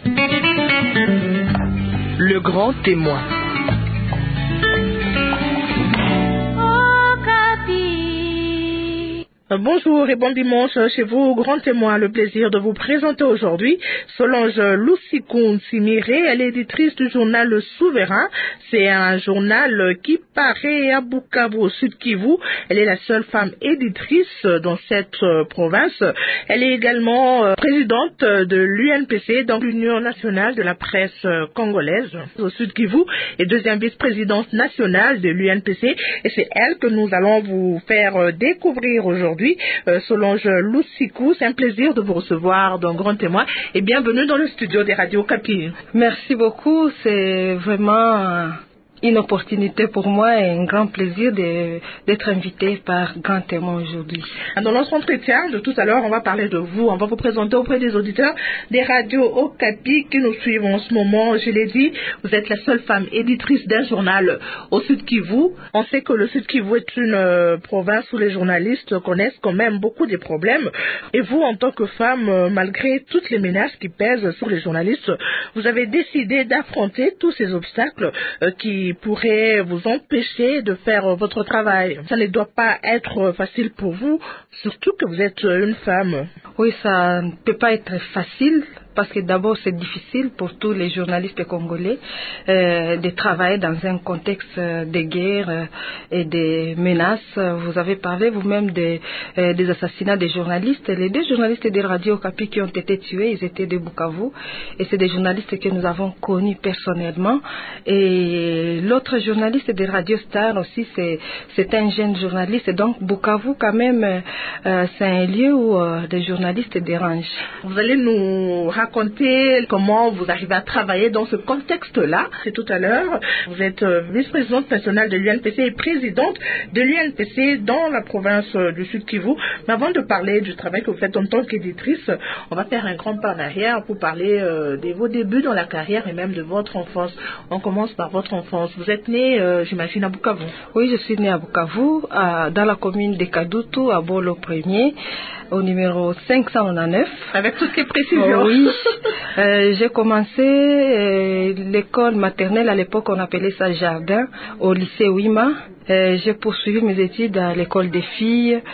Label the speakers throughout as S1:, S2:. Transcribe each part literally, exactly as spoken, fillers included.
S1: Le grand témoin. Bonjour et bon dimanche chez vous, grand témoin. Le plaisir de vous présenter aujourd'hui Solange Lusikun Simiré. Elle est éditrice du journal Le Souverain. C'est un journal qui paraît à Bukavu, au Sud Kivu. Elle est la seule femme éditrice dans cette province. Elle est également présidente de l'U N P C, donc l'Union nationale de la presse congolaise au Sud Kivu, et deuxième vice-présidente nationale de l'U N P C. Et c'est elle que nous allons vous faire découvrir aujourd'hui. Euh, Solange Lusikun, c'est un plaisir de vous recevoir dans Grand Témoin et bienvenue dans le studio des radios Okapi.
S2: Merci beaucoup, c'est vraiment une opportunité pour moi et un grand plaisir de, d'être invité par Grand Témoin aujourd'hui.
S1: Dans notre entretien de tout à l'heure, on va parler de vous, on va vous présenter auprès des auditeurs des radios Okapi qui nous suivent en ce moment. Je l'ai dit, vous êtes la seule femme éditrice d'un journal au Sud Kivu. On sait que le Sud Kivu est une euh, province où les journalistes connaissent quand même beaucoup de problèmes. Et vous, en tant que femme, euh, malgré toutes les menaces qui pèsent sur les journalistes, vous avez décidé d'affronter tous ces obstacles euh, qui pourrait vous empêcher de faire votre travail. Ça ne doit pas être facile pour vous, surtout que vous êtes une femme.
S2: Oui, ça ne peut pas être facile parce que d'abord c'est difficile pour tous les journalistes congolais euh, de travailler dans un contexte de guerre euh, et de menaces. Vous avez parlé vous-même de, euh, des assassinats des journalistes. Les deux journalistes de Radio Okapi qui ont été tués, ils étaient de Bukavu et c'est des journalistes que nous avons connus personnellement. Et l'autre journaliste de Radio Star aussi, c'est, c'est un jeune journaliste. Donc Bukavu quand même, euh, c'est un lieu où euh, les journalistes dérangent.
S1: Vous allez nous raconter comment vous arrivez à travailler dans ce contexte-là. C'est tout à l'heure. Vous êtes vice-présidente nationale de l'U N P C et présidente de l'U N P C dans la province du Sud Kivu. Mais avant de parler du travail que vous faites en tant qu'éditrice, on va faire un grand pas en arrière pour parler euh, de vos débuts dans la carrière et même de votre enfance. On commence par votre enfance. Vous êtes née, euh, j'imagine, à Bukavu.
S2: Oui, je suis née à Bukavu, à, dans la commune de Kadutu, à Bolo premier, au numéro cinq cent quatre-vingt-dix-neuf.
S1: Avec toutes les précisions.
S2: Oh, oui. Euh, j'ai commencé euh, l'école maternelle, à l'époque on appelait ça jardin, au lycée Ouima. Euh, j'ai poursuivi mes études à l'école des filles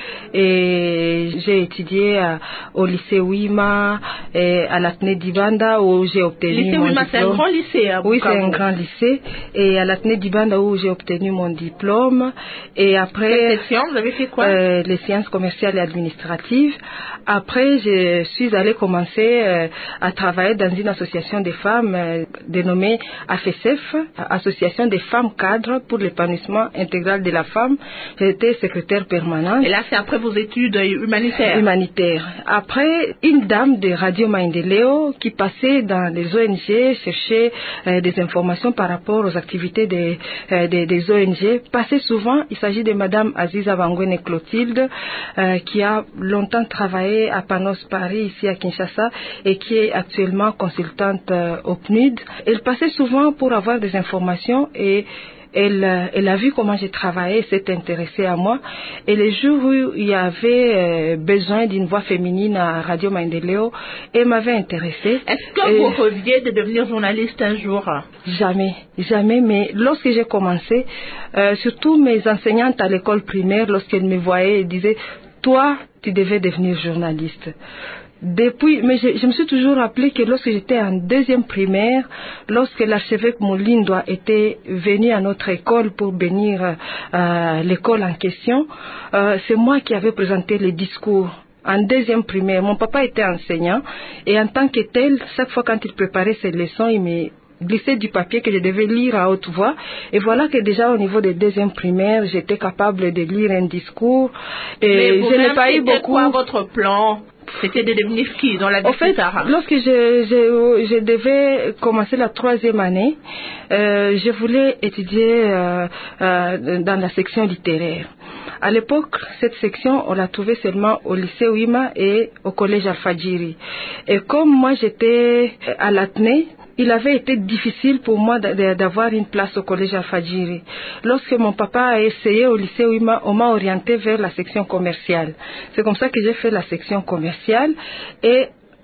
S2: et j'ai étudié à, au lycée Ouima et à l'Athénée d'Ibanda où j'ai obtenu
S1: lycée
S2: mon
S1: Ouima,
S2: diplôme.
S1: C'est un grand lycée à Bukavu.
S2: Oui, c'est un grand lycée. Et à l'Athénée d'Ibanda où j'ai obtenu mon diplôme. Et après,
S1: quelle section vous avez fait quoi?
S2: euh, Les sciences commerciales et administratives. Après, je suis allée commencer euh, à travailler dans une association des femmes euh, dénommée A F E S E F, Association des femmes cadres pour l'épanouissement intégral de la femme. J'étais secrétaire permanente.
S1: Et là, c'est après vos études humanitaires?
S2: Humanitaires. Après, une dame de Radio Maendeleo qui passait dans les O N G, cherchait euh, des informations par rapport aux activités des, euh, des, des O N G, passait souvent. Il s'agit de Madame Aziza Bangwene Clotilde, euh, qui a longtemps travaillé à Panos Paris, ici à Kinshasa, et qui est actuellement consultante euh, au P N U D. Elle passait souvent pour avoir des informations et Elle, elle a vu comment j'ai travaillé, s'est intéressée à moi. Et les jours où il y avait euh, besoin d'une voix féminine à Radio Maendeleo, elle m'avait intéressée.
S1: Est-ce que et vous rêviez de devenir journaliste un jour?
S2: Jamais, jamais. Mais lorsque j'ai commencé, euh, surtout mes enseignantes à l'école primaire, lorsqu'elles me voyaient, elles disaient « Toi, tu devais devenir journaliste ». Depuis, mais je, je me suis toujours rappelé que lorsque j'étais en deuxième primaire, lorsque l'archevêque Moulindo était venu à notre école pour bénir euh, l'école en question, euh, c'est moi qui avais présenté les discours. En deuxième primaire, mon papa était enseignant et en tant que tel, chaque fois quand il préparait ses leçons, il me glissait du papier que je devais lire à haute voix. Et voilà que déjà au niveau des deuxième primaires, j'étais capable de lire un discours. Et
S1: mais
S2: je n'ai pas eu beaucoup.
S1: Quoi votre plan? C'était de devenir qui dans la vie?
S2: En fait, lorsque je, je, je devais commencer la troisième année, euh, je voulais étudier euh, euh, dans la section littéraire. À l'époque, cette section, on la trouvait seulement au lycée Ouima et au collège Alfadjiri. Et comme moi, j'étais à l'Athénée, il avait été difficile pour moi d'avoir une place au collège Alfadjiri. Lorsque mon papa a essayé au lycée Ouima, on m'a orienté vers la section commerciale. C'est comme ça que j'ai fait la section commerciale et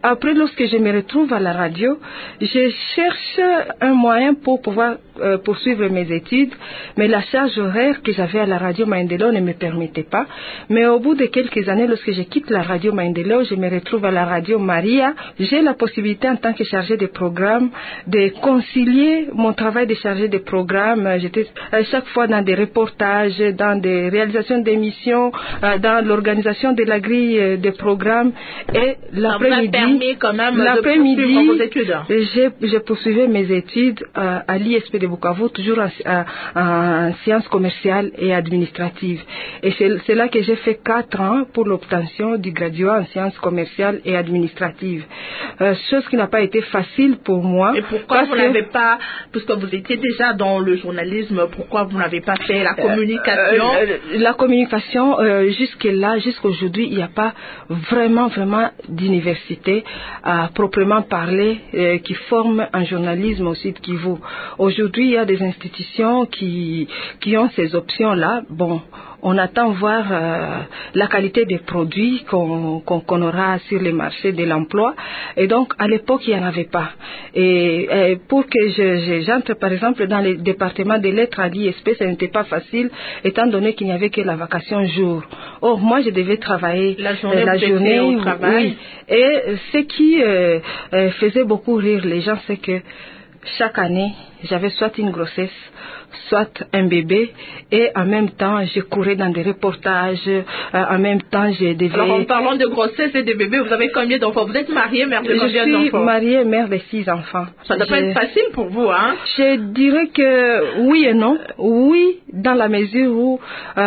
S2: après, lorsque je me retrouve à la radio, je cherche un moyen pour pouvoir euh, poursuivre mes études, mais la charge horaire que j'avais à la radio Maendeleo ne me permettait pas. Mais au bout de quelques années, lorsque je quitte la radio Maendeleo, je me retrouve à la radio Maria. J'ai la possibilité, en tant que chargée de programme, de concilier mon travail de chargée de programme. J'étais à chaque fois dans des reportages, dans des réalisations d'émissions, euh, dans l'organisation de la grille de programmes. Et l'après-midi,
S1: quand même l'après-midi, vos études.
S2: J'ai, j'ai poursuivi mes études euh, à l'I S P de Bukavu, toujours en, en, en sciences commerciales et administratives. Et c'est, c'est là que j'ai fait quatre ans pour l'obtention du graduat en sciences commerciales et administratives. Euh, chose qui n'a pas été facile pour moi.
S1: Et pourquoi vous n'avez pas, puisque vous étiez déjà dans le journalisme, pourquoi vous n'avez pas fait la communication?
S2: euh, euh, La communication, euh, jusque-là, jusqu'aujourd'hui, il n'y a pas vraiment, vraiment d'université à proprement parler euh, qui forment un journalisme au Sud Kivu. Aujourd'hui, il y a des institutions qui, qui ont ces options-là. Bon, on attend voir euh, la qualité des produits qu'on, qu'on, qu'on aura sur les marchés de l'emploi. Et donc, à l'époque, il n'y en avait pas. Et, et pour que je, je, j'entre, par exemple, dans les départements des lettres à l'I S P, ça n'était pas facile, étant donné qu'il n'y avait que la vacation jour. Or, moi, je devais travailler
S1: la journée,
S2: euh, la journée
S1: au travail.
S2: Oui. Et ce qui euh, euh, faisait beaucoup rire les gens, c'est que chaque année, j'avais soit une grossesse, soit un bébé, et en même temps, je courais dans des reportages, euh, en même temps, je devais...
S1: Alors, en parlant de grossesse et de bébé, vous avez combien d'enfants? Vous êtes mariée, mère de combien d'enfants?
S2: Je suis mariée, mère de six enfants.
S1: Ça ne doit pas être facile pour vous, hein?
S2: Je dirais que oui et non. Oui, dans la mesure où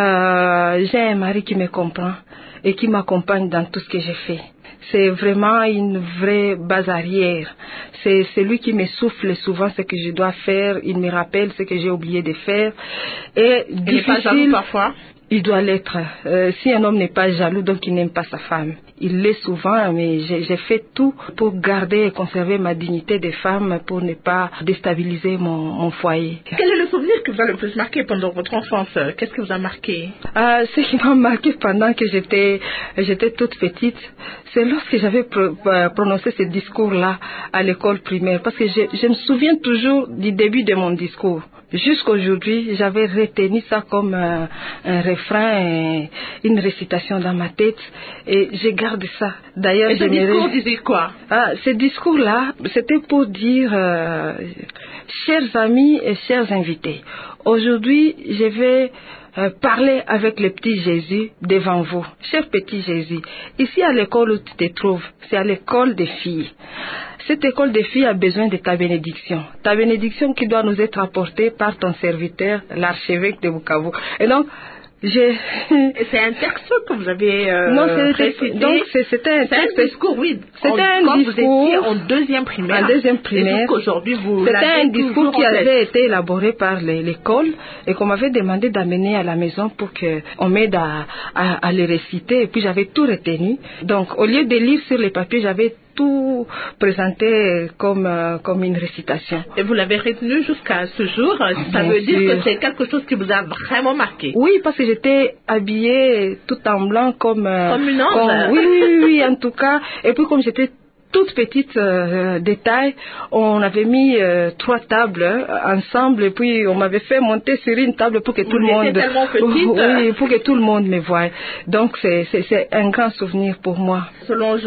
S2: euh, j'ai un mari qui me comprend et qui m'accompagne dans tout ce que je fais. C'est vraiment une vraie base arrière. C'est, c'est lui qui me souffle souvent ce que je dois faire. Il me rappelle ce que j'ai oublié de faire. Et
S1: il
S2: difficile,
S1: n'est pas jaloux parfois?
S2: Il doit l'être. Euh, si un homme n'est pas jaloux, donc il n'aime pas sa femme. Il l'est souvent, mais j'ai, j'ai fait tout pour garder et conserver ma dignité de femme, pour ne pas déstabiliser mon, mon foyer.
S1: Quel est le souvenir qui vous a le plus marqué pendant votre enfance? Qu'est-ce qui vous a marqué?
S2: euh, Ce qui m'a marqué pendant que j'étais, j'étais toute petite, c'est lorsque j'avais pro, euh, prononcé ce discours-là à l'école primaire. Parce que je, je me souviens toujours du début de mon discours. Jusqu'aujourd'hui, j'avais retenu ça comme euh, un refrain, et une récitation dans ma tête, et je garde ça. D'ailleurs,
S1: et ce
S2: j'aimerais...
S1: discours disait quoi?
S2: Ah, ce discours-là, c'était pour dire, euh, chers amis et chers invités, aujourd'hui, je vais euh, parler avec le petit Jésus devant vous. Cher petit Jésus, ici à l'école où tu te trouves, c'est à l'école des filles. Cette école des filles a besoin de ta bénédiction. Ta bénédiction qui doit nous être apportée par ton serviteur, l'archevêque de Bukavu. Et donc, j'ai...
S1: Et c'est un texte que vous avez euh,
S2: non, c'était,
S1: récité.
S2: donc c'est, c'était un
S1: c'est
S2: texte.
S1: un discours, oui.
S2: C'était
S1: en,
S2: un
S1: quand
S2: discours.
S1: Vous étiez en deuxième primaire.
S2: En deuxième primaire.
S1: Et jusqu'aujourd'hui, vous
S2: c'était
S1: l'avez
S2: un discours qui
S1: en tête.
S2: avait été élaboré par les, l'école et qu'on m'avait demandé d'amener à la maison pour qu'on m'aide à, à, à les réciter. Et puis j'avais tout retenu. Donc au lieu de lire sur les papiers, j'avais tout présenté comme, euh, comme une récitation.
S1: Et vous l'avez retenu jusqu'à ce jour. Ça
S2: Bien
S1: veut dire
S2: sûr.
S1: que c'est quelque chose qui vous a vraiment marqué.
S2: Oui, parce que j'étais habillée tout en blanc comme... Euh,
S1: Comme une ange.
S2: comme, oui, oui, oui, oui, en tout cas. Et puis comme j'étais toute petite euh, détail, on avait mis euh, trois tables euh, ensemble et puis on m'avait fait monter sur une table pour que
S1: Vous
S2: tout le monde...
S1: tellement petite.
S2: Oui, pour que tout le monde me voie. Donc c'est, c'est, c'est un grand souvenir pour moi.
S1: Selon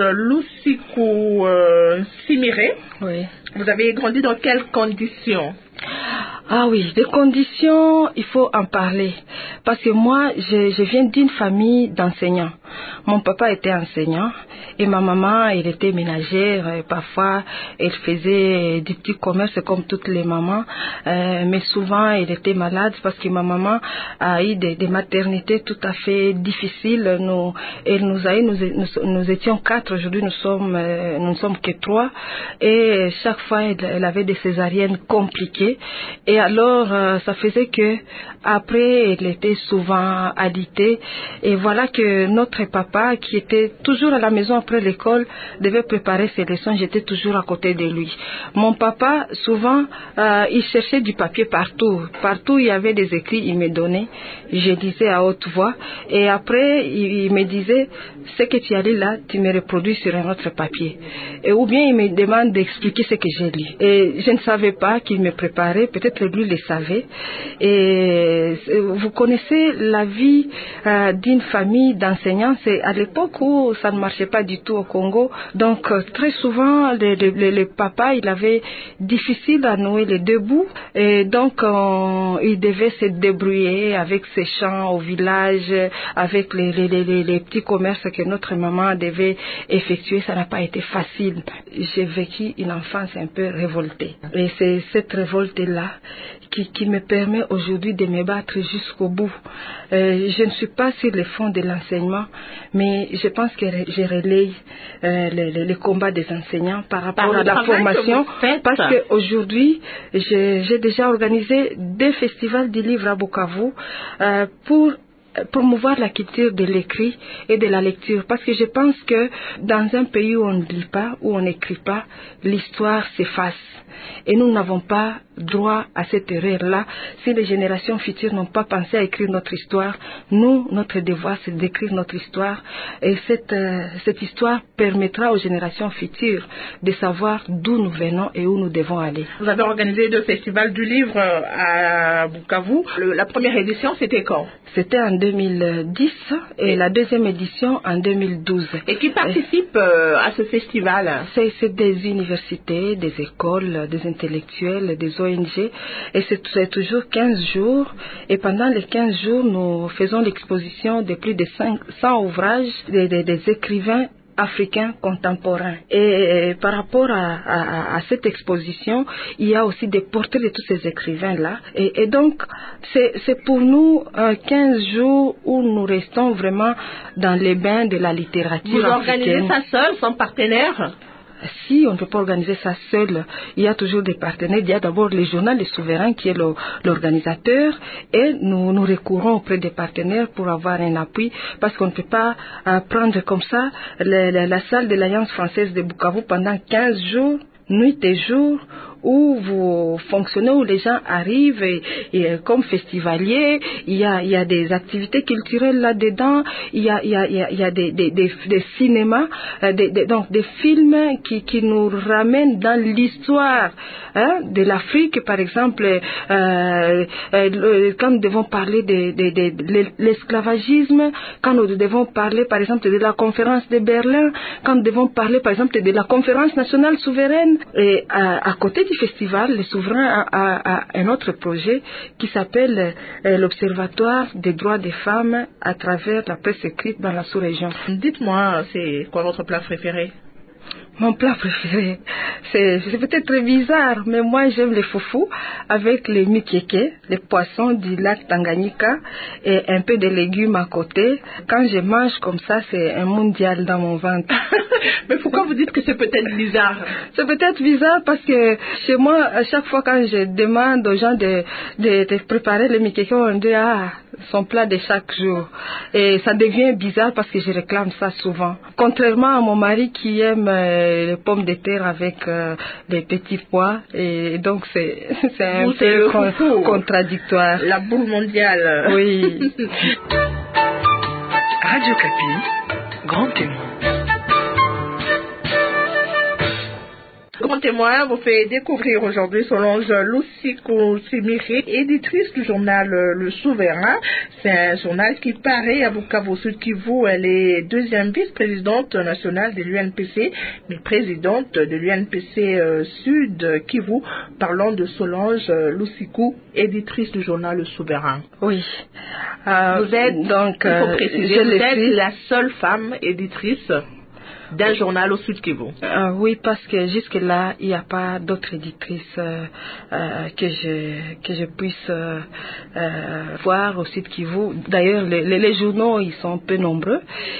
S1: Lusiku euh, Simire,
S2: oui.
S1: Vous avez grandi dans quelles conditions?
S2: Ah oui, des conditions, il faut en parler. Parce que moi, je, je viens d'une famille d'enseignants. Mon papa était enseignant et ma maman, elle était ménagère. Et parfois, elle faisait du petit commerce comme toutes les mamans. Euh, mais souvent, elle était malade parce que ma maman a eu des, des maternités tout à fait difficiles. Nous, elle nous a eu, nous, nous, nous étions quatre. Aujourd'hui, nous sommes, euh, nous ne sommes que trois. Et chaque fois, elle, elle avait des césariennes compliquées. Et alors, euh, ça faisait que après, elle était souvent alitée. Et voilà que notre notre papa, qui était toujours à la maison après l'école, devait préparer ses leçons, j'étais toujours à côté de lui. Mon papa, souvent, euh, il cherchait du papier partout. Partout, il y avait des écrits, il me donnait. Je lisais à haute voix. Et après, il, il me disait, ce que tu as lu là, tu me reproduis sur un autre papier. Et, ou bien, il me demande d'expliquer ce que j'ai lu. Et je ne savais pas qu'il me préparait. Peut-être lui le savait. Et vous connaissez la vie euh, d'une famille d'enseignants. C'est à l'époque où ça ne marchait pas du tout au Congo. Donc, euh, très souvent, le, le, le, le papa, il avait difficile à nouer les deux bouts. Et donc, euh, il devait se débrouiller avec ses champs au village, avec les, les, les, les petits commerces que notre maman devait effectuer. Ça n'a pas été facile. J'ai vécu une enfance un peu révoltée. Et c'est cette révolte-là qui, qui me permet aujourd'hui de me battre jusqu'au bout. Euh, je ne suis pas sur le fond de l'enseignement, mais je pense que je relaye euh, les, les, les combats des enseignants par rapport par à la formation, parce qu'aujourd'hui, j'ai déjà organisé deux festivals du livre à Bukavu euh, pour promouvoir la culture de l'écrit et de la lecture, parce que je pense que dans un pays où on ne lit pas, où on n'écrit pas, l'histoire s'efface. Et nous n'avons pas droit à cette erreur-là. Si les générations futures n'ont pas pensé à écrire notre histoire, nous, notre devoir, c'est d'écrire notre histoire. Et cette, euh, cette histoire permettra aux générations futures de savoir d'où nous venons et où nous devons aller.
S1: Vous avez organisé deux festivals du livre à Bukavu. Le, la première édition, c'était quand?
S2: C'était en deux mille dix et, et la deuxième édition en deux mille douze.
S1: Et qui participe euh, à ce festival?
S2: C'est des universités, des écoles, des intellectuels, des O N G. Et c'est toujours quinze jours. Et pendant les quinze jours, nous faisons l'exposition de plus de cinq cents ouvrages des, des, des écrivains africains contemporains. Et par rapport à, à, à cette exposition, il y a aussi des portraits de tous ces écrivains-là. Et, et donc, c'est pour nous euh, quinze jours où nous restons vraiment dans les bains de la littérature
S1: Vous
S2: africaine.
S1: Vous organisez ça seul, sans partenaire?
S2: Si on ne peut pas organiser ça seul, il y a toujours des partenaires. Il y a d'abord le journal Le Souverain qui est l'organisateur et nous, nous recourons auprès des partenaires pour avoir un appui parce qu'on ne peut pas euh, prendre comme ça la, la, la salle de l'Alliance française de Bukavu pendant quinze jours, nuit et jour, où vous fonctionnez, où les gens arrivent et, et comme festivaliers, il y a, il y a des activités culturelles là-dedans, il y a, il y a, il y a, il y a des, des, des, des cinémas, des, des, donc des films qui, qui nous ramènent dans l'histoire hein, de l'Afrique, par exemple, euh, euh, quand nous devons parler de, de, de, de l'esclavagisme, quand nous devons parler, par exemple, de la conférence de Berlin, quand nous devons parler, par exemple, de la conférence nationale souveraine, et à, à côté du festival, le Souverain a, a, a un autre projet qui s'appelle euh, l'Observatoire des droits des femmes à travers la presse écrite dans la sous-région.
S1: Dites-moi, c'est quoi votre plat préféré?
S2: Mon plat préféré, c'est peut-être très bizarre, mais moi j'aime les foufous avec les mikeke, les poissons du lac Tanganyika et un peu de légumes à côté. Quand je mange comme ça, c'est un mondial dans mon ventre.
S1: Mais pourquoi vous dites que c'est peut-être bizarre?
S2: C'est peut-être bizarre parce que chez moi, à chaque fois quand je demande aux gens de, de, de préparer le mikeke, on dit ah, son plat de chaque jour. Et ça devient bizarre parce que je réclame ça souvent. Contrairement à mon mari qui aime euh, les pommes de terre avec euh, des petits pois. Et donc c'est un
S1: vous,
S2: peu con contradictoire.
S1: La boule mondiale.
S2: Oui.
S3: Radio Kapi, grand témoin.
S1: Grand témoin vous fait découvrir aujourd'hui Solange Lusiku Tsimiri, éditrice du journal Le Souverain. C'est un journal qui paraît à Bukavu Sud Kivu. Elle est deuxième vice-présidente nationale de l'U N P C, mais présidente de l'U N P C euh, Sud Kivu. Parlons de Solange Lusiku, éditrice du journal Le Souverain.
S2: Oui. Euh,
S1: vous êtes,
S2: donc,
S1: il faut préciser,
S2: je
S1: vous êtes
S2: suis...
S1: la seule femme éditrice. d'un journal au Sud Kivu?
S2: Euh, oui, parce que jusque-là, il n'y a pas d'autres éditrices euh, euh, que je que je puisse euh, euh, voir au Sud Kivu. D'ailleurs, les, les, les journaux, ils sont peu nombreux.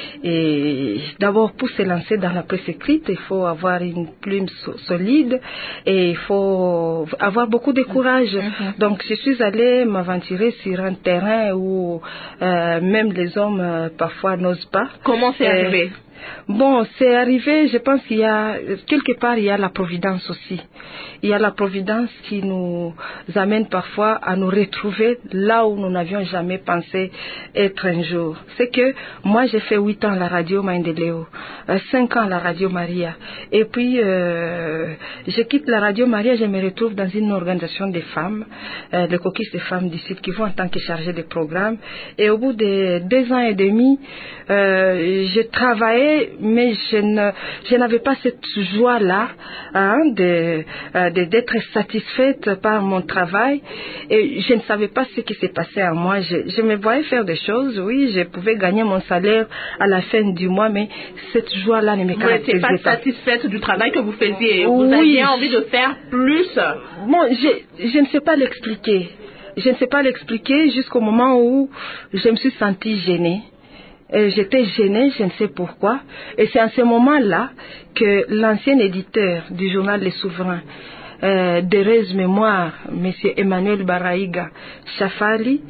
S2: Et d'abord, pour se lancer dans la presse écrite, il faut avoir une plume so- solide et il faut avoir beaucoup de courage. Mm-hmm. Donc, je suis allée m'aventurer sur un terrain où euh, même les hommes euh, parfois n'osent pas.
S1: Comment c'est
S2: euh,
S1: arrivé?
S2: Bon, c'est arrivé, je pense qu'il y a, quelque part, il y a la providence aussi. Il y a la providence qui nous amène parfois à nous retrouver là où nous n'avions jamais pensé être un jour. C'est que moi, j'ai fait huit ans à la radio Maendeleo, euh, cinq ans à la radio Maria. Et puis, euh, je quitte la radio Maria, je me retrouve dans une organisation des femmes, euh, le caucus des femmes du Sud Kivu en tant que chargée de programme. Et au bout de deux ans et demi, euh, je travaillais, mais je ne, je n'avais pas cette joie-là hein, de, euh, de, d'être satisfaite par mon travail. Et je ne savais pas ce qui s'est passé à moi. Je, je me voyais faire des choses, oui, je pouvais gagner mon salaire à la fin du mois, mais cette joie-là ne me caractérisait pas.
S1: Vous n'étiez pas satisfaite du travail que vous faisiez. Vous
S2: Oui.
S1: aviez envie de faire plus.
S2: Bon, je, je ne sais pas l'expliquer. Je ne sais pas l'expliquer jusqu'au moment où je me suis sentie gênée. Et j'étais gênée, je ne sais pourquoi. Et c'est à ce moment-là que l'ancien éditeur du journal Les Souverains, euh, d'heureuse mémoire, M. Emmanuel Baraïga Chafali,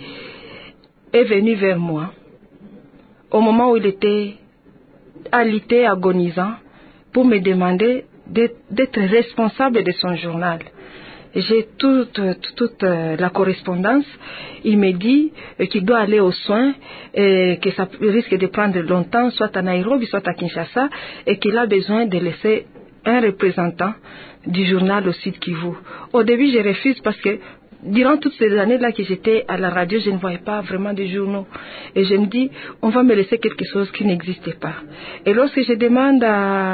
S2: est venu vers moi au moment où il était alité, agonisant, pour me demander d'être, d'être responsable de son journal. J'ai toute, toute, toute la correspondance. Il me dit qu'il doit aller aux soins et que ça risque de prendre longtemps, soit à Nairobi, soit à Kinshasa, et qu'il a besoin de laisser un représentant du journal au Sud Kivu. Au début, je refuse parce que durant toutes ces années-là que j'étais à la radio, je ne voyais pas vraiment de journaux. Et je me dis, on va me laisser quelque chose qui n'existait pas. Et lorsque je demande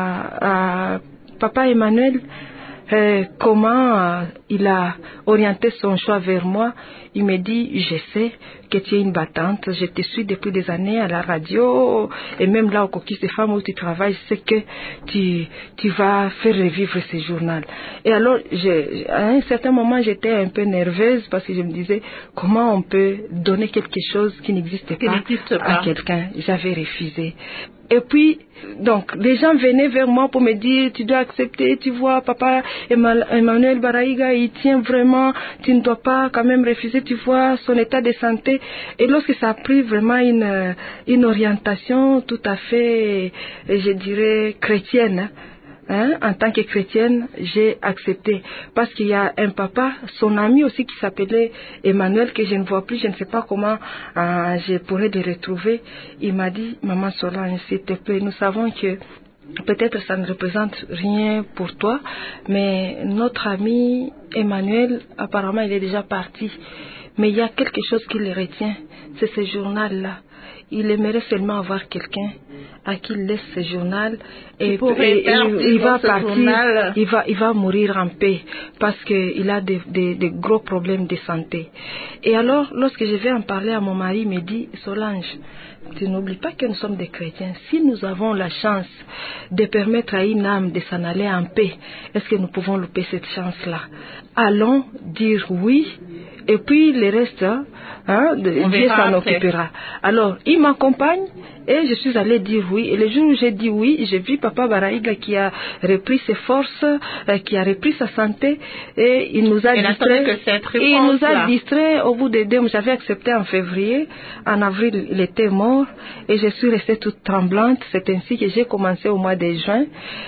S2: à, à Papa Emmanuel, Euh, comment euh, il a orienté son choix vers moi, il me dit, je sais que tu es une battante, je te suis depuis des années à la radio et même là au caucus des femmes où tu travailles, je sais que tu, tu vas faire revivre ce journal. Et alors, je, à un certain moment, j'étais un peu nerveuse parce que je me disais, comment on peut donner quelque chose qui n'existe pas,
S1: n'existe pas
S2: à quelqu'un. J'avais refusé. Et puis, donc, les gens venaient vers moi pour me dire, tu dois accepter, tu vois, papa Emmanuel Baraïga, il tient vraiment, tu ne dois pas quand même refuser, tu vois, son état de santé. Et lorsque ça a pris vraiment une, une orientation tout à fait, je dirais, chrétienne, Hein, en tant que chrétienne, j'ai accepté. Parce qu'il y a un papa, son ami aussi qui s'appelait Emmanuel, que je ne vois plus, je ne sais pas comment euh, je pourrais le retrouver. Il m'a dit, maman Solange, s'il te plaît, nous savons que peut-être ça ne représente rien pour toi, mais notre ami Emmanuel, apparemment il est déjà parti. Mais il y a quelque chose qui le retient, c'est ce journal-là. Il aimerait seulement avoir quelqu'un à qui il laisse ce journal et, et, et il, il va partir, journal. il va, il va mourir en paix parce qu'il a des, des, des gros problèmes de santé. Et alors, lorsque je vais en parler à mon mari, il me dit, Solange, tu n'oublies pas que nous sommes des chrétiens. Si nous avons la chance de permettre à une âme de s'en aller en paix, est-ce que nous pouvons louper cette chance-là? Allons dire oui, et puis le reste, hein, Dieu s'en occupera. Alors, il m'accompagne et je suis allée dire oui. Et le jour où j'ai dit oui, j'ai vu Papa Baraïga qui a repris ses forces, euh, qui a repris sa santé, et il nous a distrait. Et il nous a distrait au bout des deux mois. J'avais accepté en février, en avril il était mort, et je suis restée toute tremblante. C'est ainsi que j'ai commencé au mois de juin.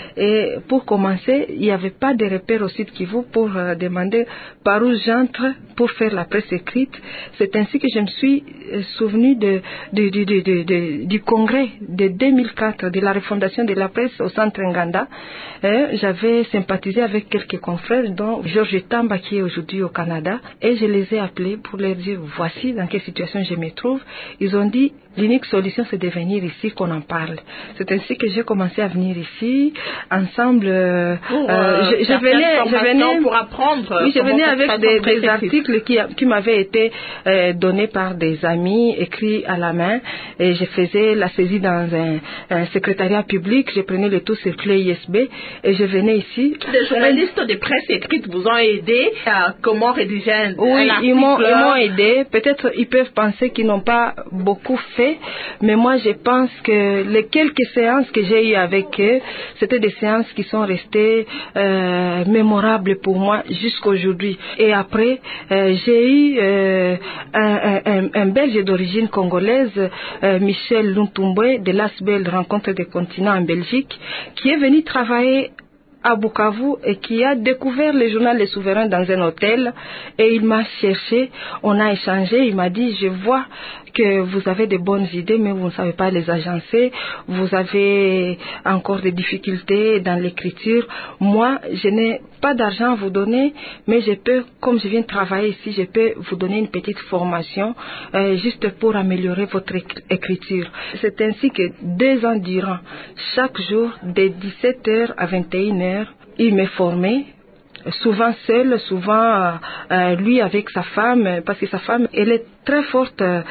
S2: Et pour commencer, il n'y avait pas de repère au Sud Kivu pour euh, demander par où j'entre pour faire la presse écrite. C'est ainsi que je me suis euh, souvenu de, de, de, de, de, de, du congrès de deux mille quatre, de la refondation de la presse au centre Nganda. Et j'avais sympathisé avec quelques confrères, dont Georges Tamba qui est aujourd'hui au Canada, et je les ai appelés pour leur dire voici dans quelle situation je me trouve. Ils ont dit L'unique solution, c'est de venir ici, qu'on en parle. C'est ainsi que j'ai commencé à venir ici, ensemble. Euh,
S1: pour,
S2: euh, je, je venais, je venais
S1: pour apprendre.
S2: Oui, je venais avec des, des articles qui, qui m'avaient été euh, donnés par des amis, écrits à la main, et je faisais la saisie dans un, un secrétariat public. Je prenais le tout sur clé U S B et je venais ici.
S1: Des journalistes de presse écrite vous ont aidé à comment rédiger un,
S2: oui,
S1: un article.
S2: ils m'ont, ils m'ont aidé. Peut-être ils peuvent penser qu'ils n'ont pas beaucoup fait, mais moi je pense que les quelques séances que j'ai eues avec eux, c'était des séances qui sont restées euh, mémorables pour moi jusqu'aujourd'hui. Et après, euh, j'ai eu euh, un, un, un Belge d'origine congolaise, euh, Michel Luntumbwe, de l'A S B L Rencontre des continents en Belgique, qui est venu travailler à Bukavu et qui a découvert le journal Les Souverains dans un hôtel, et il m'a cherché, on a échangé, il m'a dit: je vois que vous avez de bonnes idées mais vous ne savez pas les agencer, vous avez encore des difficultés dans l'écriture. Moi, je n'ai pas d'argent à vous donner, mais je peux, comme je viens de travailler ici, je peux vous donner une petite formation euh, juste pour améliorer votre écriture. C'est ainsi que deux ans durant, chaque jour, de dix-sept heures à vingt et une heures, il m'est formé, souvent seul, souvent euh, lui avec sa femme, parce que sa femme, elle est très forte euh,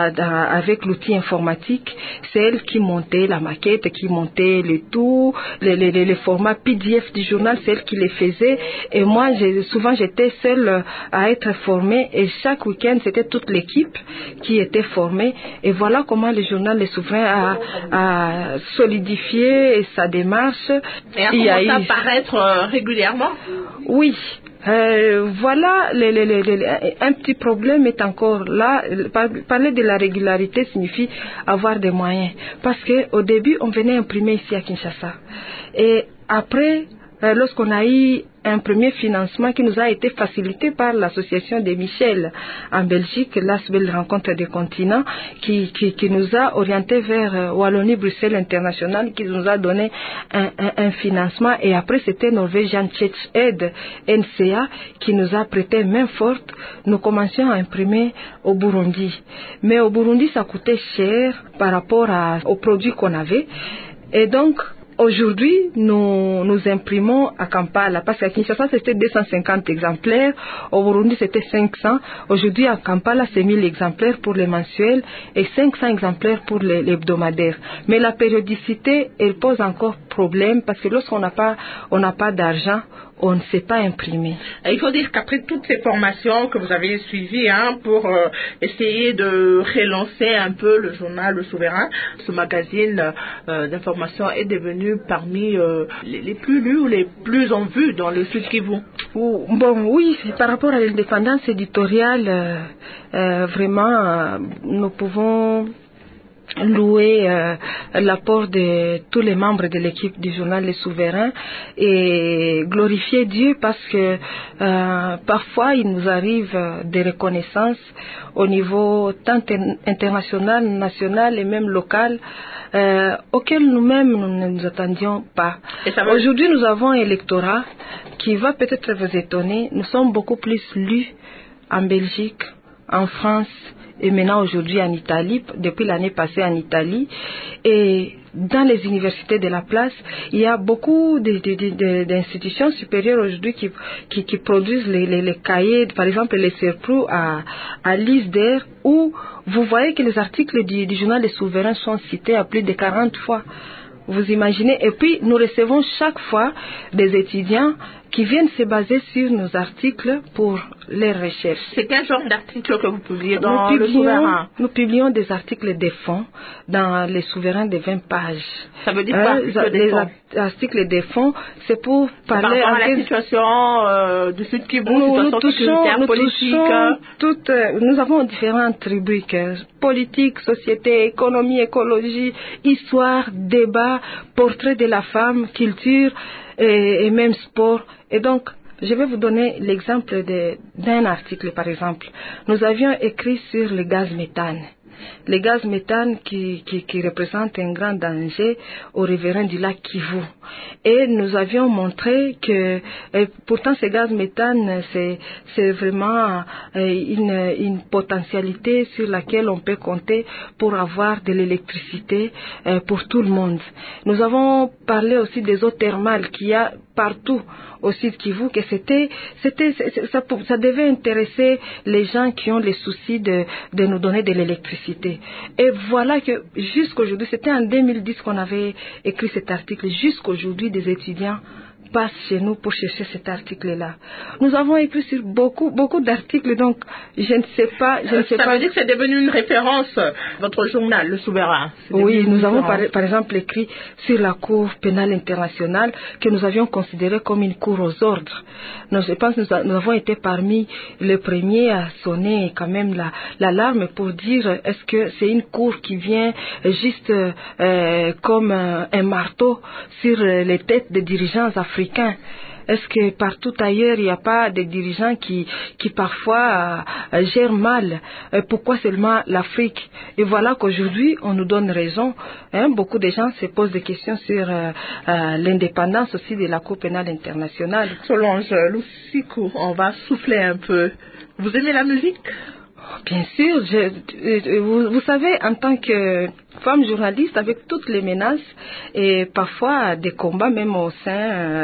S2: avec l'outil informatique. C'est elle qui montait la maquette, qui montait le tout, les, les, les formats P D F du journal, c'est elle qui les faisait. Et moi, j'ai, souvent, j'étais seule à être formée, et chaque week-end, c'était toute l'équipe qui était formée. Et voilà comment le journal Les Souverains a, a solidifié sa démarche.
S1: Et a commencé à apparaître euh, régulièrement.
S2: Oui. Euh, voilà, les, les, les, les, un petit problème est encore là. Parler de la régularité signifie avoir des moyens. Parce qu'au début, on venait imprimer ici à Kinshasa. Et après, euh, lorsqu'on a eu un premier financement qui nous a été facilité par l'association des Michel en Belgique, l'A S B L Rencontre des continents, qui, qui, qui nous a orienté vers euh, Wallonie-Bruxelles International, qui nous a donné un, un, un financement. Et après, c'était Norwegian Church Aid, N C A, qui nous a prêté main forte. Nous commencions à imprimer au Burundi. Mais au Burundi, ça coûtait cher par rapport à, aux produits qu'on avait. Et donc, aujourd'hui, nous, nous imprimons à Kampala, parce qu'à Kinshasa, c'était deux cent cinquante exemplaires, au Burundi, c'était cinq cents. Aujourd'hui, à Kampala, c'est mille exemplaires pour les mensuels et cinq cents exemplaires pour les, les hebdomadaires. Mais la périodicité, elle pose encore problème, parce que lorsqu'on n'a pas, on n'a pas d'argent, on ne sait pas imprimer.
S1: Il faut dire qu'après toutes ces formations que vous avez suivies hein, pour euh, essayer de relancer un peu le journal Le Souverain, ce magazine euh, d'information est devenu parmi euh, les, les plus lus ou les plus en vue dans le Sud Kivu.
S2: Bon, oui, par rapport à l'indépendance éditoriale, euh, euh, vraiment, euh, nous pouvons louer euh, l'apport de tous les membres de l'équipe du journal Les Souverains et glorifier Dieu, parce que euh, parfois il nous arrive des reconnaissances au niveau tant international, national et même local euh, auxquelles nous-mêmes nous ne nous attendions pas. Va... Aujourd'hui, nous avons un électorat qui va peut-être vous étonner. Nous sommes beaucoup plus lus en Belgique, en France et maintenant aujourd'hui en Italie, depuis l'année passée en Italie. Et dans les universités de la place, il y a beaucoup de, de, de, d'institutions supérieures aujourd'hui qui, qui, qui produisent les, les, les cahiers, par exemple les Serprou à, à l'I S D E R, où vous voyez que les articles du, du journal Les Souverains sont cités à plus de quarante fois. Vous imaginez? Et puis, nous recevons chaque fois des étudiants qui viennent se baser sur nos articles pour les recherches.
S1: C'est quel genre d'articles que vous publiez dans Le Souverain?
S2: Nous publions des articles de fond dans Les Souverains de vingt pages.
S1: Ça veut dire quoi,
S2: euh, Les articles de fond, c'est pour parler...
S1: Par rapport à la situation euh, du Sud Kivu,
S2: nous,
S1: situation
S2: nous touchons,
S1: sécuritaire,
S2: nous
S1: politique...
S2: Touchons toutes, euh, nous avons différentes rubriques. Politique, société, économie, écologie, histoire, débat, portrait de la femme, culture et, et même sport. Et donc, je vais vous donner l'exemple de, d'un article, par exemple. Nous avions écrit sur le gaz méthane. les gaz méthane qui, qui, qui représentent un grand danger aux riverains du lac Kivu. Et nous avions montré que et pourtant ces gaz méthane, c'est, c'est vraiment une, une potentialité sur laquelle on peut compter pour avoir de l'électricité pour tout le monde. Nous avons parlé aussi des eaux thermales qu'il y a partout au Sud Kivu, que c'était, c'était, ça, ça devait intéresser les gens qui ont les soucis de, de nous donner de l'électricité. Et voilà que jusqu'aujourd'hui, c'était en deux mille dix qu'on avait écrit cet article, jusqu'aujourd'hui des étudiants passent chez nous pour chercher cet article-là. Nous avons écrit sur beaucoup, beaucoup d'articles, donc je ne sais pas, je ne sais
S1: Ça
S2: pas.
S1: veut dire que c'est devenu une référence, votre journal, Le Souverain.
S2: Oui, nous avons par, par exemple écrit sur la Cour pénale internationale que nous avions considérée comme une cour aux ordres. Donc, je pense que nous, a, nous avons été parmi les premiers à sonner quand même la, l'alarme pour dire est-ce que c'est une cour qui vient juste euh, comme un, un marteau sur les têtes des dirigeants africains. Est-ce que partout ailleurs, il n'y a pas des dirigeants qui, qui parfois euh, gèrent mal? euh, Pourquoi seulement l'Afrique? Et voilà qu'aujourd'hui, on nous donne raison. Hein, beaucoup de gens se posent des questions sur euh, euh, l'indépendance aussi de la Cour pénale internationale.
S1: Solange Lusiku, on va souffler un peu. Vous aimez la musique?
S2: Bien sûr, je, vous, vous savez, en tant que femme journaliste, avec toutes les menaces et parfois des combats même au sein euh,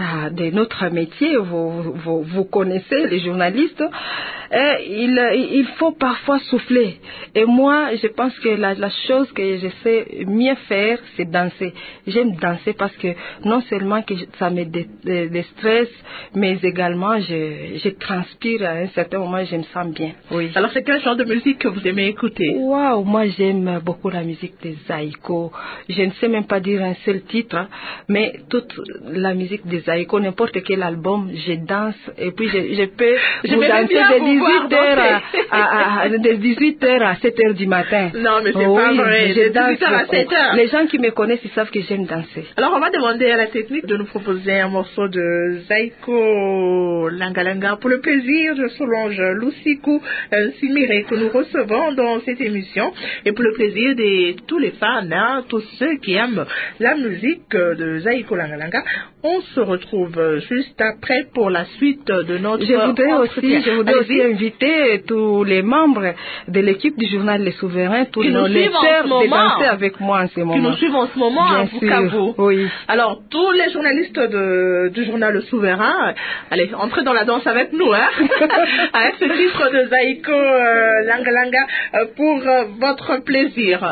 S2: de notre métier, vous, vous, vous connaissez les journalistes, et il, il faut parfois souffler. Et moi, je pense que la, la chose que je sais mieux faire, c'est danser. J'aime danser parce que non seulement que ça me déstresse, mais également je, je transpire à un certain moment, je me sens bien. Oui.
S1: Alors c'est quel genre de musique que vous aimez écouter?
S2: Waouh, moi j'aime beaucoup la musique des Zaïko. Je ne sais même pas dire un seul titre, mais toute la musique des Zaïko, n'importe quel album, je danse et puis je, je peux
S1: je
S2: vous danser de dix-huit heures à, à, à, de dix-huit heures à sept heures du matin.
S1: Non, mais c'est
S2: oui,
S1: pas vrai.
S2: Je
S1: de
S2: danse
S1: dix-huit heures à sept heures.
S2: Les gens qui me connaissent, ils savent que j'aime danser.
S1: Alors on va demander à la technique de nous proposer un morceau de Zaïko Langalanga pour le plaisir de Solange Lusiku Simire que nous recevons dans cette émission et pour le plaisir de tous les fans, hein, tous ceux qui aiment la musique de Zaïko Langalanga. On se retrouve juste après pour la suite de notre
S2: Je voudrais
S1: entretien.
S2: aussi, je voudrais aussi inviter tous les membres de l'équipe du journal Les Souverains, tous
S1: qui
S2: nos lecteurs, de danser avec moi en ce moment.
S1: Qui nous suivent en ce moment
S2: Bien
S1: à Bukavu.
S2: Oui.
S1: Alors, tous les journalistes de, du journal Le Souverain, allez, entrez dans la danse avec nous, hein, avec ce titre de Zaïko euh, Langalanga euh, pour euh, votre plaisir.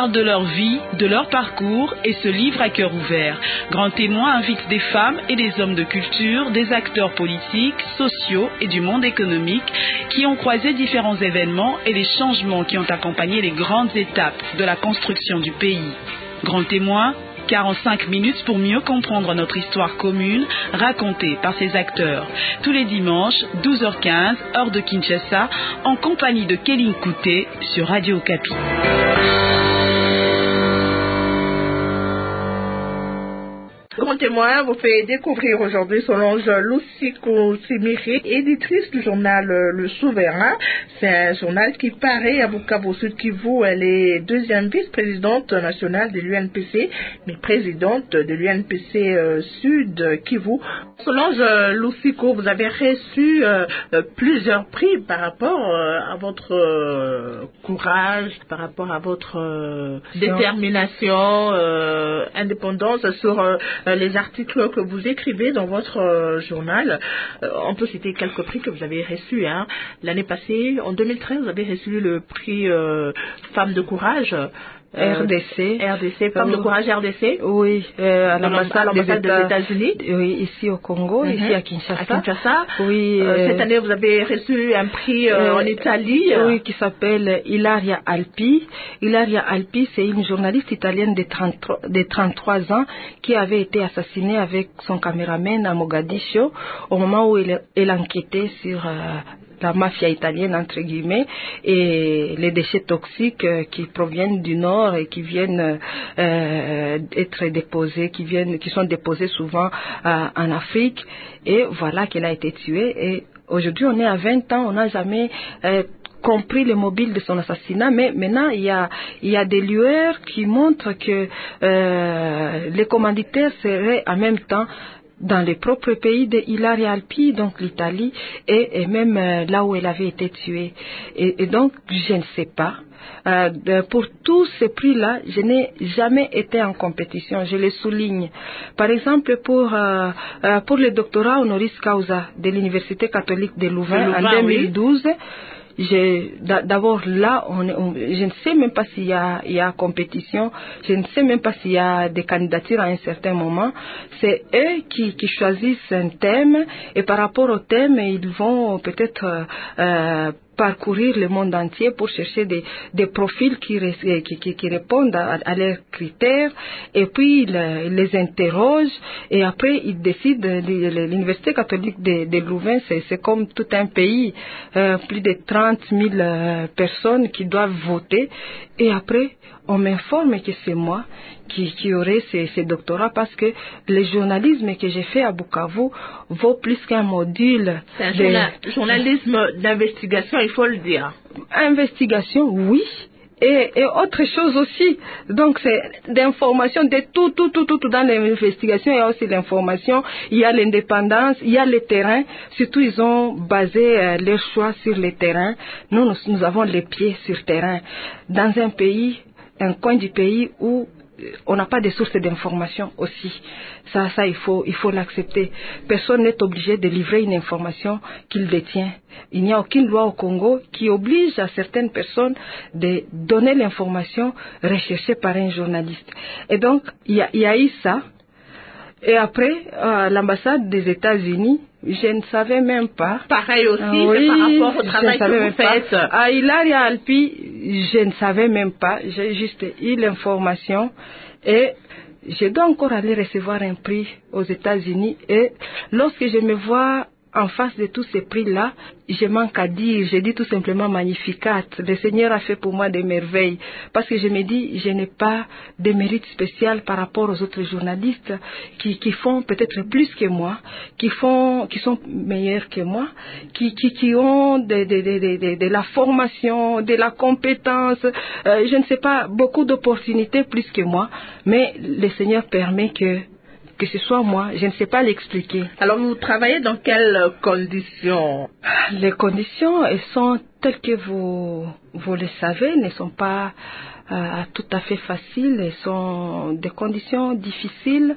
S4: parlent de leur vie, de leur parcours et se livrent à cœur ouvert. Grand Témoin invite des femmes et des hommes de culture, des acteurs politiques, sociaux et du monde économique qui ont croisé différents événements et les changements qui ont accompagné les grandes étapes de la construction du pays. Grand Témoin, quarante-cinq minutes pour mieux comprendre notre histoire commune racontée par ces acteurs. Tous les dimanches, douze heures quinze, heure de Kinshasa, en compagnie de Kéline Kouté sur Radio Okapi.
S1: Grand Témoin vous fait découvrir aujourd'hui Solange Lusiku Tsimiri, éditrice du journal Le Souverain. C'est un journal qui paraît à Bukavu, Sud Kivu. Elle est deuxième vice-présidente nationale de l'U N P C, mais présidente de l'U N P C euh, Sud Kivu. Solange Lusiku, vous avez reçu euh, euh, plusieurs prix par rapport euh, à votre euh, courage, par rapport à votre euh, détermination, euh, indépendance sur euh, les articles que vous écrivez dans votre euh, journal. Euh, on peut citer quelques prix que vous avez reçus. Hein. L'année passée, en deux mille treize, vous avez reçu le prix euh, Femme de courage. Euh,
S2: R D C.
S1: R D C, Femme euh, de courage R D C.
S2: Oui, euh, à l'ambassade des,
S1: des États-Unis.
S2: Oui, ici au Congo, mm-hmm. ici à Kinshasa.
S1: À Kinshasa.
S2: Oui.
S1: Euh, cette année, vous avez reçu un prix euh, euh, en Italie.
S2: Oui, qui s'appelle Ilaria Alpi. Ilaria Alpi, c'est une journaliste italienne de, trente-trois, de trente-trois ans qui avait été assassinée avec son caméraman à Mogadiscio au moment où elle, elle enquêtait sur euh, la mafia italienne entre guillemets et les déchets toxiques euh, qui proviennent du nord et qui viennent euh, être déposés, qui viennent, qui sont déposés souvent euh, en Afrique. Et voilà qu'elle a été tuée. Et aujourd'hui, on est à vingt ans, on n'a jamais euh, compris le mobile de son assassinat, mais maintenant il y a, il y a des lueurs qui montrent que euh, les commanditaires seraient en même temps dans les propres pays de Ilaria Alpi, donc l'Italie, et, et même euh, là où elle avait été tuée. Et, et donc, je ne sais pas. Euh, de, pour tous ces prix-là, je n'ai jamais été en compétition, je les souligne. Par exemple, pour, euh, euh, pour le doctorat honoris causa de l'Université catholique de Louvain, Louvain en deux mille douze, oui. J'ai, d'abord là, on, on, je ne sais même pas s'il y a, il y a compétition, je ne sais même pas s'il y a des candidatures à un certain moment. C'est eux qui, qui choisissent un thème et par rapport au thème, ils vont peut-être euh, parcourir le monde entier pour chercher des, des profils qui, qui, qui, qui répondent à, à leurs critères et puis ils, ils les interrogent et après ils décident. L'Université catholique de, de Louvain, c'est, c'est comme tout un pays, euh, plus de trente mille euh, personnes qui doivent voter et après on m'informe que c'est moi qui, qui aurait ces, ces doctorats parce que le journalisme que j'ai fait à Bukavu vaut plus qu'un module.
S1: C'est un de... journal, journalisme d'investigation, il faut le dire.
S2: Investigation, oui. Et, et autre chose aussi, donc c'est d'information, de tout, tout, tout, tout, tout dans l'investigation, il y a aussi l'information, il y a l'indépendance, il y a le terrain, surtout ils ont basé euh, leur choix sur le terrain. Nous, nous, nous avons les pieds sur terrain, dans un pays, un coin du pays où on n'a pas de sources d'information aussi. Ça, ça, il faut, il faut l'accepter. Personne n'est obligé de livrer une information qu'il détient. Il n'y a aucune loi au Congo qui oblige à certaines personnes de donner l'information recherchée par un journaliste. Et donc, il y a, il y a eu ça. Et après, à l'ambassade des États-Unis, je ne savais même pas.
S1: Pareil aussi,
S2: ah, oui,
S1: par rapport au travail que vous faites.
S2: À Ilaria Alpi, je ne savais même pas. J'ai juste eu l'information et je dois encore aller recevoir un prix aux États-Unis. Et lorsque je me vois en face de tous ces prix-là, je manque à dire, je dis tout simplement magnificat. Le Seigneur a fait pour moi des merveilles. Parce que je me dis, je n'ai pas de mérite spécial par rapport aux autres journalistes qui, qui font peut-être plus que moi, qui font, qui sont meilleurs que moi, qui, qui, qui ont de, de, de, de, de la formation, de la compétence, euh, je ne sais pas, beaucoup d'opportunités plus que moi. Mais le Seigneur permet que que ce soit moi, je ne sais pas l'expliquer.
S1: Alors vous travaillez dans quelles conditions?
S2: Les conditions, elles sont telles que vous, vous le savez, ne sont pas euh, tout à fait faciles, elles sont des conditions difficiles.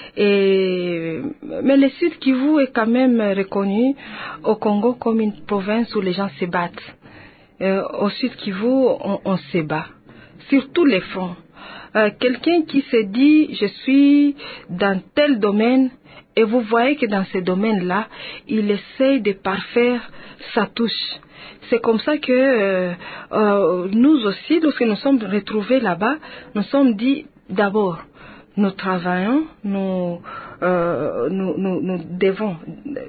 S2: Et, mais le Sud Kivu est quand même reconnu au Congo comme une province où les gens se battent. Euh, au Sud Kivu, on, on se bat. sur tous les fronts. Euh, quelqu'un qui se dit je suis dans tel domaine et vous voyez que dans ce domaine-là, il essaye de parfaire sa touche. C'est comme ça que euh, euh, nous aussi, lorsque nous sommes retrouvés là-bas, nous sommes dit d'abord, nous travaillons, nous, euh, nous, nous, nous devons.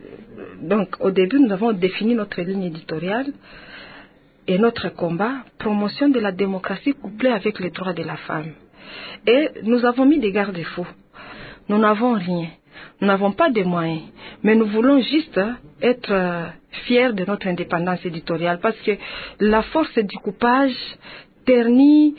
S2: Donc au début, nous avons défini notre ligne éditoriale et notre combat, promotion de la démocratie couplée avec les droits de la femme. Et nous avons mis des garde-fous. Nous n'avons rien. Nous n'avons pas de moyens. Mais nous voulons juste être euh, fiers de notre indépendance éditoriale parce que la force du coupage ternit,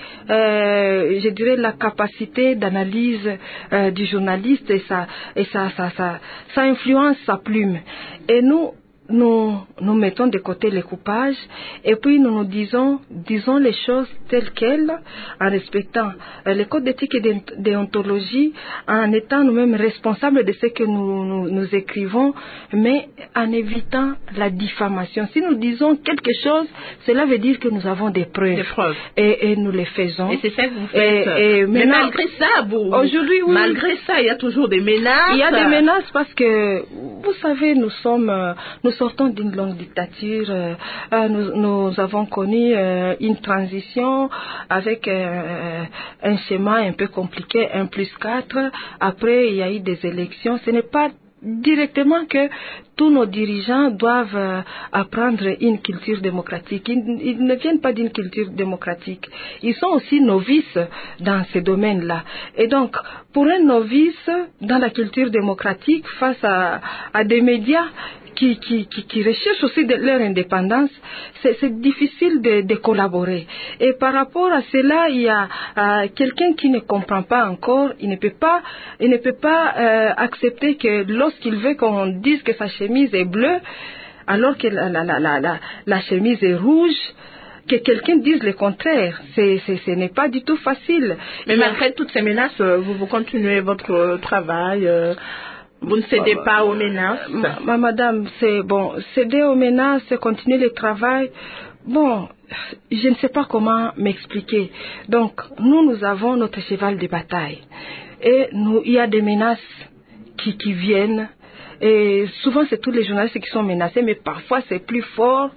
S2: euh, je dirais, la capacité d'analyse euh, du journaliste et, ça, et ça, ça, ça, ça influence sa plume. Et nous, Nous, nous mettons de côté les coupages et puis nous nous disons, disons les choses telles quelles en respectant euh, les codes d'éthique et de déontologie, en étant nous-mêmes responsables de ce que nous, nous, nous écrivons, mais en évitant la diffamation. Si nous disons quelque chose, cela veut dire que nous avons des preuves,
S1: des preuves.
S2: Et, et nous les faisons.
S1: Et c'est ça que vous faites.
S2: Et, et
S1: mais malgré ça, vous,
S2: aujourd'hui, oui,
S1: malgré ça, il y a toujours des menaces.
S2: Il y a des menaces parce que, vous savez, nous sommes, nous sortons d'une longue dictature. Euh, nous, nous avons connu euh, une transition avec euh, un schéma un peu compliqué, un plus quatre. Après, il y a eu des élections. Ce n'est pas directement que tous nos dirigeants doivent euh, apprendre une culture démocratique. Ils, ils ne viennent pas d'une culture démocratique. Ils sont aussi novices dans ces domaines-là. Et donc, pour un novice dans la culture démocratique, face à, à des médias qui, qui, qui, qui recherchent aussi de leur indépendance, c'est, c'est difficile de, de collaborer. Et par rapport à cela, il y a euh, quelqu'un qui ne comprend pas encore, il ne peut pas, il ne peut pas euh, accepter que lorsqu'il veut qu'on dise que sa chemise est bleue, alors que la, la, la, la, la, la chemise est rouge, que quelqu'un dise le contraire. C'est, c'est, ce n'est pas du tout facile.
S1: Mais il malgré a... toutes ces menaces, vous, vous continuez votre travail euh... Vous ne cédez pas aux menaces?
S2: Ma, ma, madame, c'est bon, céder aux menaces, c'est continuer le travail. Bon, je ne sais pas comment m'expliquer. Donc, nous, nous avons notre cheval de bataille. Et nous, il y a des menaces qui, qui viennent. Et souvent, c'est tous les journalistes qui sont menacés, mais parfois, c'est plus fort.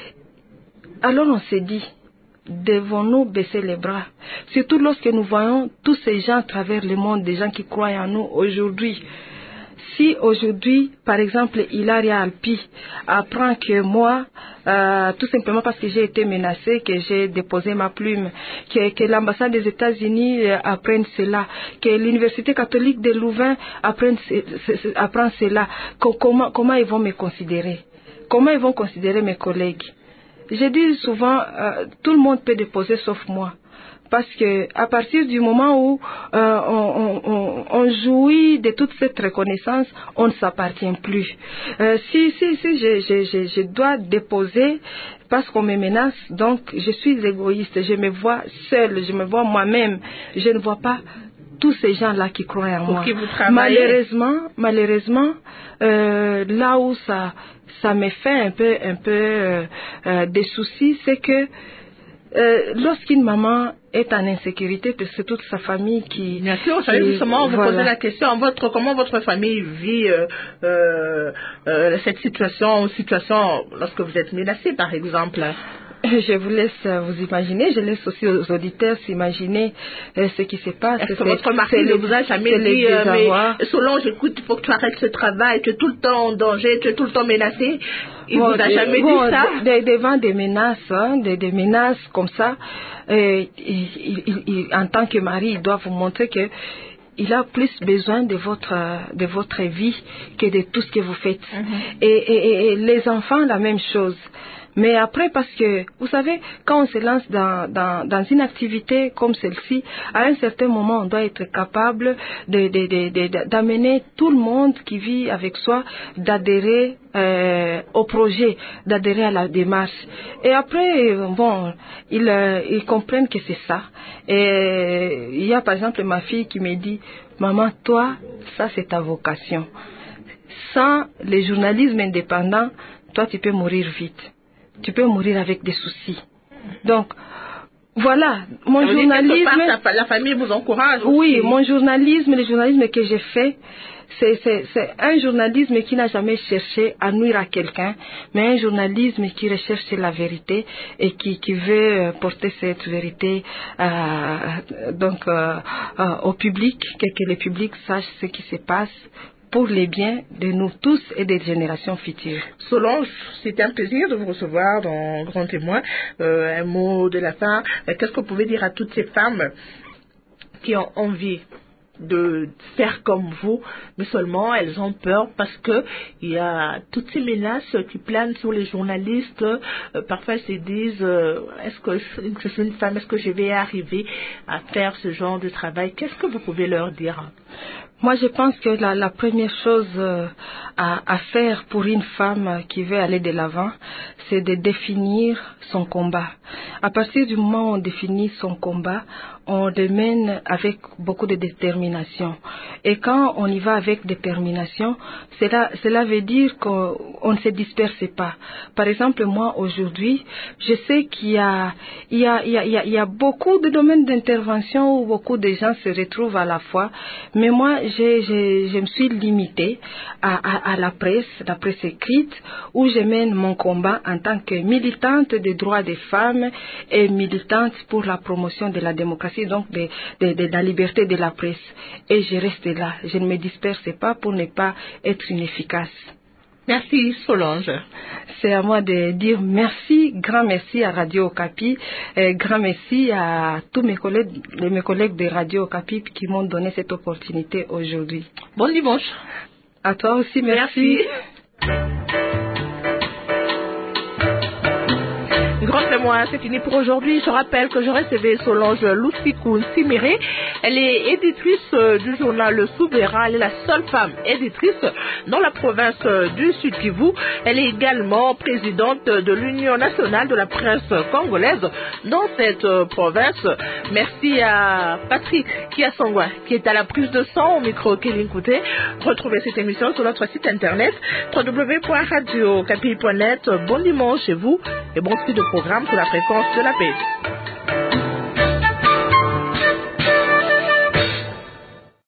S2: Alors, on s'est dit, devons-nous baisser les bras? Surtout lorsque nous voyons tous ces gens à travers le monde, des gens qui croient en nous aujourd'hui. Si aujourd'hui, par exemple, Hilaria Alpi apprend que moi, euh, tout simplement parce que j'ai été menacée, que j'ai déposé ma plume, que, que l'ambassade des États-Unis euh, apprenne cela, que l'université catholique de Louvain apprenne, apprend cela, que, comment, comment ils vont me considérer? Comment ils vont considérer mes collègues? Je dis souvent, euh, tout le monde peut déposer sauf moi. Parce que à partir du moment où euh, on, on, on jouit de toute cette reconnaissance, on ne s'appartient plus. Euh, si si si je, je, je, je dois déposer parce qu'on me menace, donc je suis égoïste. Je me vois seule, je me vois moi-même. Je ne vois pas tous ces gens-là qui croient en
S1: Pour
S2: moi.
S1: Qui vous travaillez.
S2: Malheureusement, malheureusement, euh, là où ça ça me fait un peu un peu euh, euh, des soucis, c'est que Euh, lorsqu'une maman est en insécurité, c'est toute sa famille qui...
S1: Bien sûr, j'allais justement vous voilà. poser la question, votre, comment votre famille vit euh, euh, euh, cette situation, situation lorsque vous êtes menacée, par exemple?
S2: Je vous laisse vous imaginer, je laisse aussi aux auditeurs s'imaginer euh, ce qui se passe.
S1: Est-ce que votre mari ne vous a jamais dit, euh, mais Solange, écoute, il faut que tu arrêtes ce travail, tu es tout le temps en danger, tu es tout le temps menacée? Il bon, vous a jamais bon, dit ça?
S2: de, Devant des menaces, hein, des, des menaces comme ça, euh, il, il, il, en tant que mari, il doit vous montrer que il a plus besoin de votre de votre vie que de tout ce que vous faites. Mm-hmm. et, et, et les enfants, la même chose. Mais après, parce que, vous savez, quand on se lance dans, dans, dans une activité comme celle-ci, à un certain moment, on doit être capable de, de, de, de, d'amener tout le monde qui vit avec soi, d'adhérer euh, au projet, d'adhérer à la démarche. Et après, bon, ils, euh, ils comprennent que c'est ça. Et il y a par exemple ma fille qui me dit, maman, toi, ça c'est ta vocation. Sans le journalisme indépendant, toi tu peux mourir vite. Tu peux mourir avec des soucis. Donc, Voilà, mon
S1: ça
S2: journalisme...
S1: Part, la, la famille vous encourage aussi.
S2: Oui, mon journalisme, le journalisme que j'ai fait, c'est, c'est, c'est un journalisme qui n'a jamais cherché à nuire à quelqu'un, mais un journalisme qui recherche la vérité et qui, qui veut porter cette vérité euh, donc, euh, euh, au public, que, que le public sache ce qui se passe pour les biens de nous tous et des générations futures.
S1: Solange, c'était un plaisir de vous recevoir dans Grand Témoin. Euh, un mot de la fin. Qu'est-ce que vous pouvez dire à toutes ces femmes qui ont envie de faire comme vous, mais seulement elles ont peur parce que il y a toutes ces menaces qui planent sur les journalistes. Euh, parfois elles se disent euh, est-ce que je, je suis une femme, est-ce que je vais arriver à faire ce genre de travail? Qu'est-ce que vous pouvez leur dire?
S2: Moi, je pense que la, la première chose euh, à, à faire pour une femme qui veut aller de l'avant, c'est de définir son combat. À partir du moment où on définit son combat, on le mène avec beaucoup de détermination. Et quand on y va avec détermination, cela, cela veut dire qu'on on ne se disperse pas. Par exemple, moi, aujourd'hui, je sais qu'il y a, il y a, il y a, il y a beaucoup de domaines d'intervention où beaucoup de gens se retrouvent à la fois, mais moi, je, je, je me suis limitée à, à, à la presse, la presse écrite, où je mène mon combat en tant que militante des droits des femmes et militante pour la promotion de la démocratie, donc de, de, de la liberté de la presse. Et je reste là, je ne me disperse pas pour ne pas être inefficace.
S1: Merci Solange.
S2: C'est à moi de dire merci, grand merci à Radio Okapi, et grand merci à tous mes collègues, mes collègues de Radio Okapi qui m'ont donné cette opportunité aujourd'hui.
S1: Bon dimanche.
S2: À toi aussi, merci.
S1: Merci. Grand témoin, c'est fini pour aujourd'hui. Je rappelle que je recevais Solange Lusikun Siméré. Elle est éditrice du journal Le Souverain. Elle est la seule femme éditrice dans la province du Sud Kivu. Elle est également présidente de l'Union nationale de la presse congolaise dans cette province. Merci à Patrick Kiasongwa qui est à la prise de son au micro Kéline Kouté. Retrouvez cette émission sur notre site internet w w w point radio okapi point net. Bon dimanche chez vous et bon suite de programme sur la fréquence de la paix.